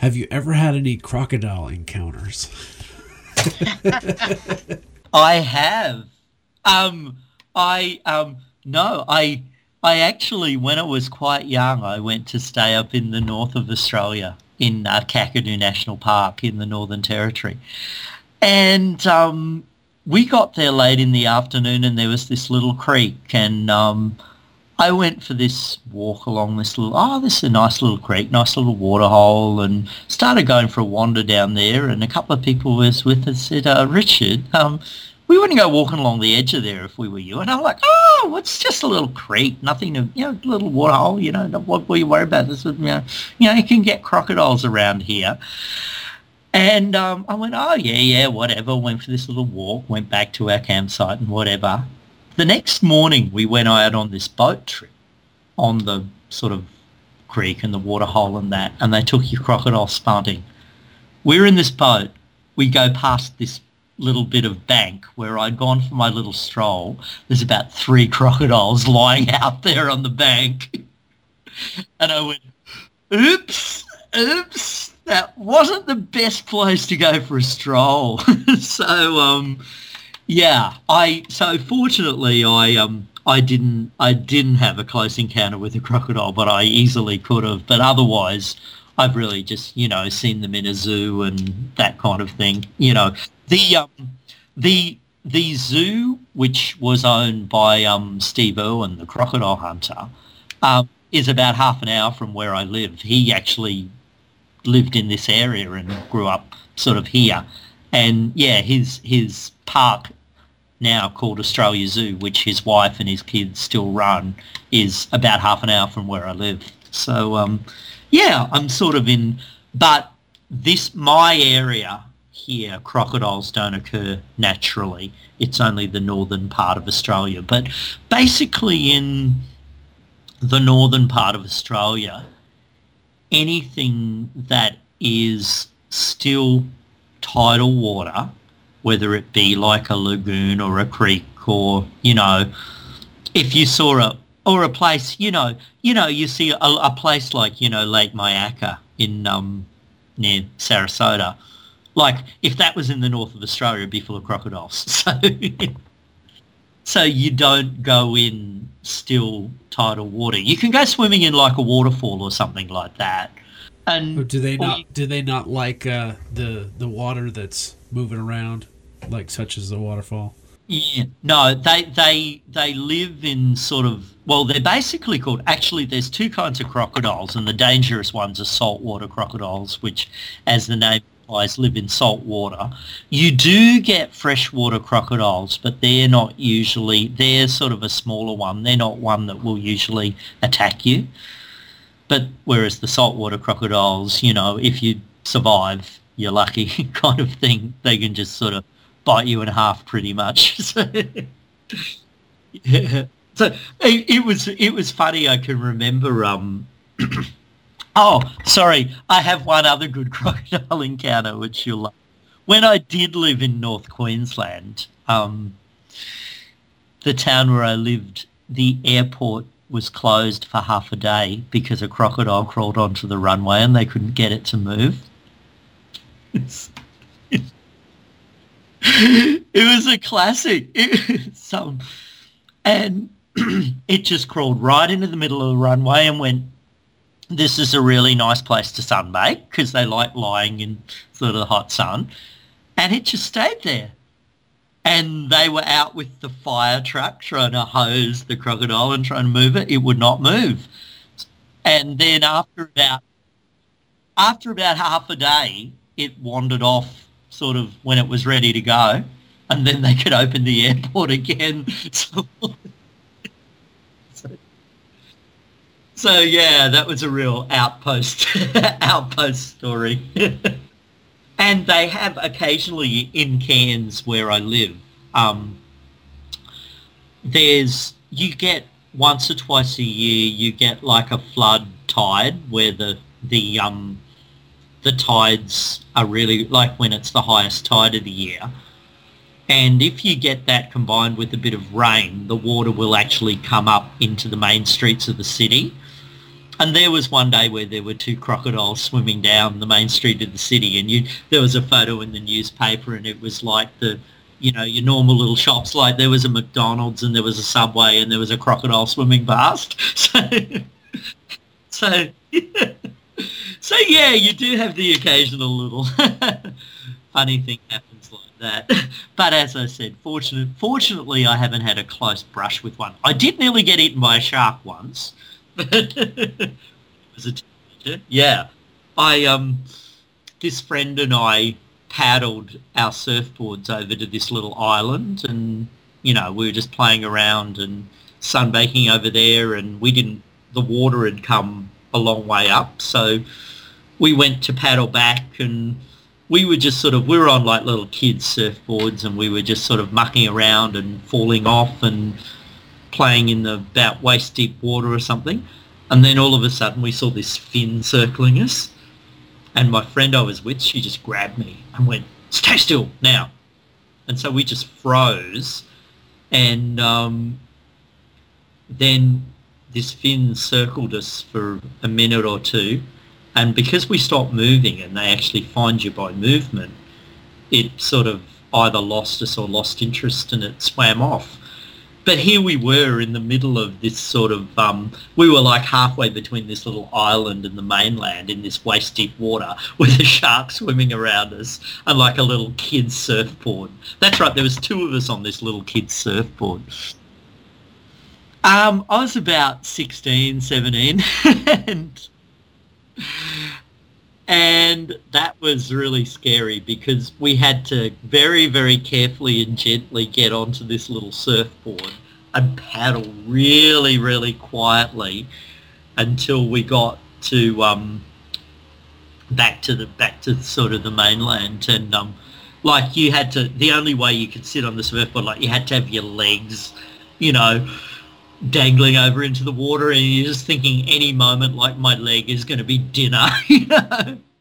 Have you ever had any crocodile encounters? I have. I no, I actually, when I was quite young, I went to stay up in the north of Australia in Kakadu National Park in the Northern Territory, and we got there late in the afternoon, and there was this little creek, and I went for this walk along this is a nice little creek, nice little waterhole, and started going for a wander down there, and a couple of people was with us said, Richard, we wouldn't go walking along the edge of there if we were you. And I'm like, oh, it's just a little creek, nothing to, little waterhole, what were you worried about? This was, you can get crocodiles around here. And I went, oh, yeah, whatever, went for this little walk, went back to our campsite and whatever. The next morning we went out on this boat trip on the sort of creek and the waterhole and that, and they took you crocodile spotting. We're in this boat. We go past this little bit of bank where I'd gone for my little stroll. There's about 3 crocodiles lying out there on the bank. And I went, oops, that wasn't the best place to go for a stroll. So, so fortunately I didn't have a close encounter with a crocodile, but I easily could have. But otherwise, I've really just, seen them in a zoo and that kind of thing. The zoo, which was owned by Steve Irwin, the crocodile hunter, is about half an hour from where I live. He actually lived in this area and grew up sort of here. And yeah, his park now called Australia Zoo, which his wife and his kids still run, is about half an hour from where I live. So I'm sort of in, but my area here, crocodiles don't occur naturally. It's only the northern part of Australia. But basically in the northern part of Australia, anything that is still tidal water, whether it be like a lagoon or a creek or, if you saw a place, you see a place like, Lake Myakka in near Sarasota. Like, if that was in the north of Australia, it'd be full of crocodiles. So you don't go in still tidal water. You can go swimming in like a waterfall or something like that. And or do they not like the water that's moving around, like such as the waterfall? Yeah, no, they live in sort of, well, they're basically called, actually there's 2 kinds of crocodiles, and the dangerous ones are saltwater crocodiles, which, as the name implies, live in salt water. You do get freshwater crocodiles, but they're sort of a smaller one. They're not one that will usually attack you. But whereas the saltwater crocodiles, if you survive, you're lucky kind of thing. They can just sort of bite you in half pretty much. So, yeah. So it was funny. I can remember. Oh, sorry. I have one other good crocodile encounter, which you'll love. When I did live in North Queensland, the town where I lived, the airport was closed for half a day because a crocodile crawled onto the runway and they couldn't get it to move. It was a classic. And it just crawled right into the middle of the runway and went, this is a really nice place to sunbake because they like lying in sort of the hot sun. And it just stayed there. And they were out with the fire truck trying to hose the crocodile and trying to move it. It would not move. And then after about half a day, it wandered off sort of when it was ready to go. And then they could open the airport again. So yeah, that was a real outpost story. And they have occasionally in Cairns where I live, you get once or twice a year, you get like a flood tide where the tides are really like when it's the highest tide of the year. And if you get that combined with a bit of rain, the water will actually come up into the main streets of the city. And there was one day where there were two crocodiles swimming down the main street of the city, and there was a photo in the newspaper, and it was like your normal little shops. Like there was a McDonald's and there was a Subway and there was a crocodile swimming past. So, so yeah, you do have the occasional little funny thing happens like that. But as I said, fortunately, I haven't had a close brush with one. I did nearly get eaten by a shark once. It was a teenager. Yeah. This friend and I paddled our surfboards over to this little island, and, we were just playing around and sunbaking over there, and the water had come a long way up, so we went to paddle back, and we were on like little kids surfboards, and we were just sort of mucking around and falling off and playing in the about waist deep water or something. And then all of a sudden we saw this fin circling us, and my friend I was with, she just grabbed me and went, "Stay still now." And so we just froze, and then this fin circled us for a minute or two, and because we stopped moving, and they actually find you by movement, it sort of either lost us or lost interest, and it swam off. But here we were in the middle of this sort of, we were like halfway between this little island and the mainland in this waist-deep water with a shark swimming around us and like a little kid's surfboard. That's right, there was two of us on this little kid's surfboard. I was about 16, 17, and that was really scary because we had to very, very carefully and gently get onto this little surfboard and paddle really, really quietly until we got to back to sort of the mainland. And like the only way you could sit on the surfboard, like you had to have your legs, dangling over into the water, and you're just thinking any moment, like, my leg is going to be dinner,